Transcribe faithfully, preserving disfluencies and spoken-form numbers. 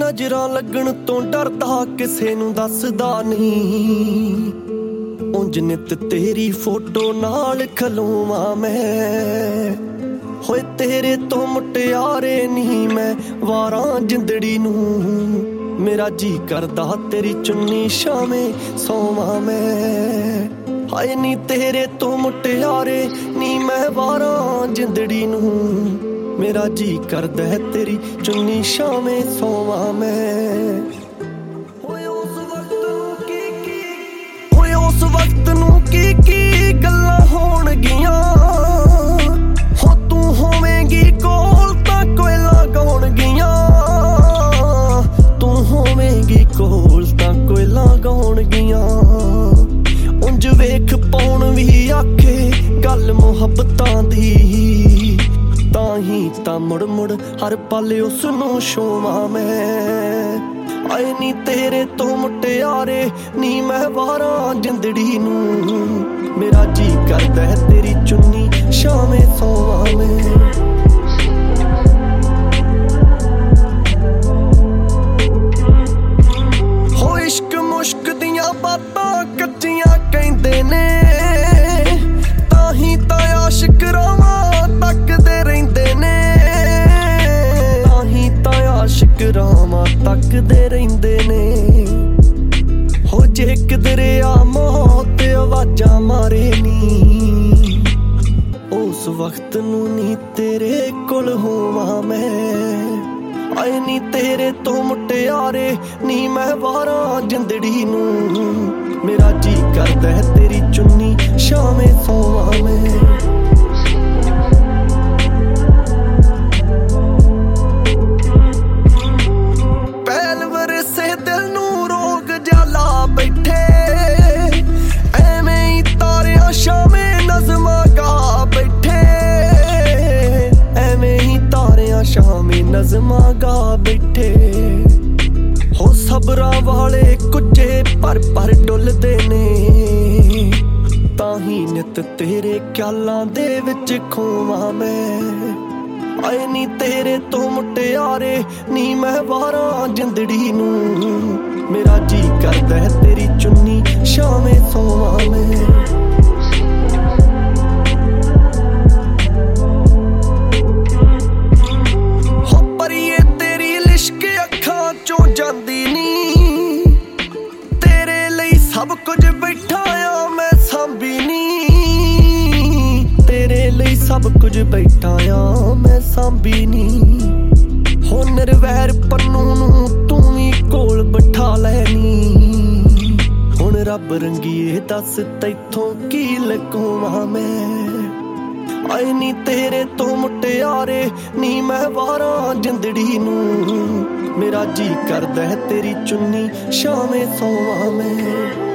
ਨਜ਼ਰਾਂ ਲੱਗਣ ਤੋਂ ਡਰਦਾ ਕਿਸੇ ਨੂੰ ਦੱਸਦਾ ਨਹੀਂ। ਉਂਝ ਨਿਤ ਤੇਰੀ ਫੋਟੋ ਨਾਲ ਖਲੋਵਾਂ ਮੈਂ, ਹੋਏ ਤੇਰੇ ਤੋਂ ਮੁਟਿਆਰੇ ਨਹੀਂ ਮੈਂ ਵਾਰਾਂ ਜਿੰਦੜੀ ਨੂੰ। ਮੇਰਾ ਜੀ ਕਰਦਾ ਤੇਰੀ ਚੁੰਨੀ ਛਾਵੇਂ ਸੋਵਾਂ ਮੈਂ, ਹਾਏ ਨੀ ਤੇਰੇ ਤੋਂ ਮੁਟਿਆਰੇ ਨੀ ਮੈਂ ਵਾਰਾਂ ਜਿੰਦੜੀ ਨੂੰ। ਮੇਰਾ ਜੀ ਕਰਦਾ ਤੇਰੀ ਚੁੰਨੀ ਛਾਵੇਂ ਸੋਵਾਂ ਮੈਂ। ਹੋਏ ਉਸ ਵਕਤ ਨੂੰ ਕੀ ਕੀ ਹੋਏ ਉਸ ਵਕਤ ਨੂੰ ਕੀ ਕੀ ਗੱਲਾਂ ਹੋਣਗੀਆਂ। ਹੋ ਤੂੰ ਹੋਵੇਂਗੀ ਕੋਲ ਤਾਂ ਕੋਇਲਾਂ ਗਾਉਣਗੀਆਂ। ਤੂੰ ਹੋਵੇਂਗੀ ਕੋਲ ਤਾਂ ਕੋਇਲਾਂ ਗਾਉਣਗੀਆਂ। ਉਂਝ ਵੇਖ ਪਾਉਣ ਵੀ ਆਖੇ ਗੱਲ ਮੁਹੱਬਤਾਂ ਦੀ, ਤਾਂ ਹੀ ਤਾਂ ਮੁੜ ਮੁੜ ਹਰ ਪਲ ਉਸ ਨੂੰ ਛੋਵਾਂ ਮੈਂ। ਆਏ ਨੀ ਤੇਰੇ ਤੋਂ ਮੁਟਿਆਰੇ ਨੀ ਮੈਂ ਵਾਰਾਂ ਜਿੰਦੜੀ ਨੂੰ। ਮੇਰਾ ਜੀ ਕਰਦਾ ਤੇਰੀ ਚੁੰਨੀ ਛਾਵੇਂ ਸੋਵਾਂ ਮੈਂ। ਹੋ ਇਸ਼ਕ ਮੁਸ਼ਕ ਦੀਆਂ ਬਾਤਾਂ ਕੱਚੀਆਂ ਕਹਿੰਦੇ ਨੇ, ਤਾਂ ਹੀ ਤਾਂ ਆਸ਼ਿਕ ਰਾਵਾਂ ਤੱਕਦੇ ਰਹਿੰਦੇ ਨੇ। ਤਾਂ ਹੀ ਤਾਂ ਆਸ਼ਿਕ ਰਾਵਾਂ ਤੱਕਦੇ ਰਹਿੰਦੇ ਨੇ। ਹੋ ਜੇ ਕਿਧਰੇ ਆ ਮੌਤ ਆਵਾਜ਼ਾਂ ਮਾਰੇ ਨੀ, ਉਸ ਵਕਤ ਨੂੰ ਨੀ ਤੇਰੇ ਕੋਲ ਹੋਵਾਂ ਮੈਂ। ਆਏ ਨੀ ਤੇਰੇ ਤੋਂ ਮੁਟਿਆਰੇ ਨੀ ਮੈਂ ਵਾਰਾਂ ਜਿੰਦੜੀ ਨੂੰ। ਮੇਰਾ ਜੀ ਕਰਦਾ ਤੇਰੀ ਚੁੰਨੀ ਛਾਵੇਂ ਸੋਵਾਂ ਮੈਂ। ਪਹਿਲ ਵਰਸੇ ਦਿਲ ਨੂੰ ਰੋਗ ਜਾ ਲਾ ਬੈਠੇ, ਐਵੇਂ ਹੀ ਤਾਰਿਆਂ ਛਾਵੇਂ ਨਜ਼ਮਾਂ ਗਾ ਬੈਠੇ। ਐਵੇਂ ਹੀ ਤਾਰਿਆਂ ਛਾਵੇਂ ਨਜ਼ਮਾਂ ਗਾ ਬੈਠੇ। ਹੋ ਸਬਰਾਂ ਵਾਲੇ ਕੁੱਜੇ ਪਰ ਪਰ ਡੁੱਲਦੇ ਨੇ, ਤਾਂ ਹੀ ਨਿਤ ਤੇਰੇ ਖਿਆਲਾਂ ਦੇ ਵਿੱਚ ਖੋਵਾਂ ਮੈਂ। ਆਏ ਨੀ ਤੇਰੇ ਤੋਂ ਮੁਟਿਆਰੇ ਨੀ ਮੈਂ ਵਾਰਾਂ ਜਿੰਦੜੀ ਨੂੰ। ਮੇਰਾ ਜੀ ਕਰਦਾ ਤੇਰੀ ਚੁੰਨੀ ਛਾਵੇਂ ਸੋਵਾਂ ਮੈਂ। ਹੋ ਪਰੀਏ ਤੇਰੀ ਲਿਸ਼ਕ ਅੱਖਾਂ ਚੋਂ ਜਾਂਦੀ ਨੀ, ਤੇਰੇ ਲਈ ਸਭ ਕੁਝ ਬੈਠਾ ਆ ਮੈਂ ਸਾਂਭੀ ਨੀ। ਤੇਰੇ ਲਈ ਸਭ ਕੁਝ ਬੈਠਾ ਆ ਮੈਂ ਸਾਂਭੀ ਨੀ। ਹੋ ਨਿਰਵੈਰ ਪੰਨੂ ਨੂੰ ਤੂੰ ਵੀ ਕੋਲ ਬਿਠਾ ਲੈਨੀ। ਹੁਣ ਰੱਬ ਰੰਗੀਏ ਦੱਸ ਤੈਥੋਂ ਕੀ ਲਕੋਵਾਂ ਮੈਂ। ਆਏ ਨੀ ਤੇਰੇ ਤੋਂ ਮੁਟਿਆਰੇ ਨੀ ਮੈਂ ਵਾਰਾਂ ਜਿੰਦੜੀ ਨੂੰ। ਮੇਰਾ ਜੀ ਕਰਦਾ ਤੇਰੀ ਚੁੰਨੀ ਛਾਵੇਂ ਸੋਵਾਂ ਮੈਂ।